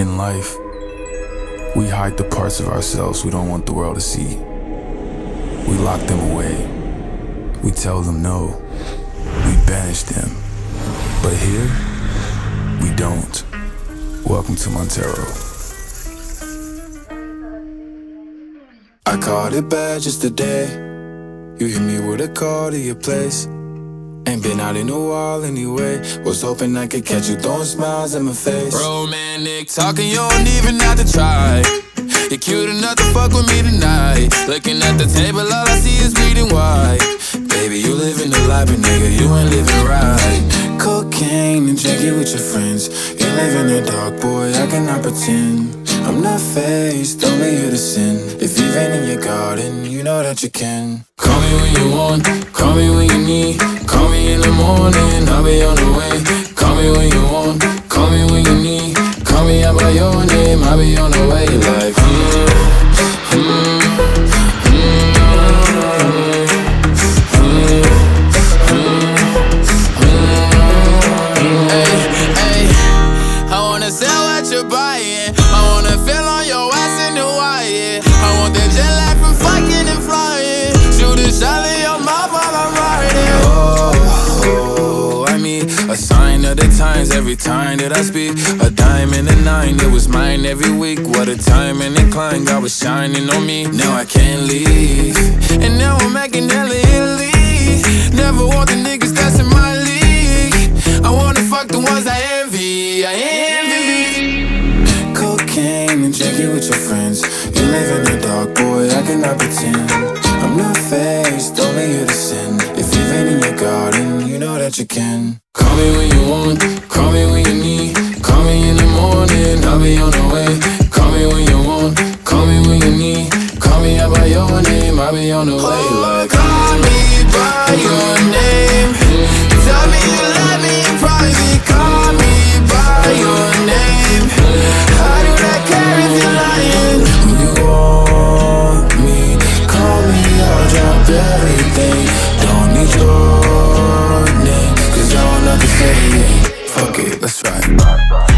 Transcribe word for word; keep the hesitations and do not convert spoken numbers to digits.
In life, we hide the parts of ourselves we don't want the world to see. We lock them away. We tell them no. We banish them. But here, we don't. Welcome to Montero. I caught it bad just today. You hit me with a call to your place. Ain't been out in a while anyway. Was hoping I could catch you throwing smiles in my face. Romantic talking, you don't even have to try. You're cute enough to fuck with me tonight. Looking at the table, all I see is bleeding white. Baby, you living the life, but nigga, you ain't living right. Cocaine and drinking with your friends. You live in the dark, boy, I cannot pretend. I'm not faced, only here to sin. If you've been in your garden, you know that you can. Call me when you want, call me when you need. Call me in the morning, I'll be on the way. Call me when you want, call me when you need. Call me out by your name, I'll be on the way. Like, mm, mm, mm, mm, hey, hey, I wanna sell what you're buying. I wanna feel on your ass in Hawaii. I want that jet lag from fucking and flying. Shoot a shot in your mouth while I'm riding. Oh, I mean, a sign of the times every time that I speak. A dime and a nine, it was mine every week. What a time and incline, God was shining on me. Now I can't leave, and now I'm making hella Italy. Never want the niggas that's in my league. I wanna fuck the ones I envy, I envy. Cocaine and drinking with your friends. You live in the dark, boy, I cannot pretend. I'm not faced, only here to sin. If you've been in your garden, you know that you can. Call me when you want, call me when you need. Call me in the morning, I'll be on the way. Call me when you want, call me when you need. Call me out by your name, I'll be on the way. Like, call me by your name. Tell me you love me in private. Call me by your name. How do I care if you're lying? When you want me, call me, I'll drop everything. Don't need your name, cause I don't know to say it. Fuck it, let's ride.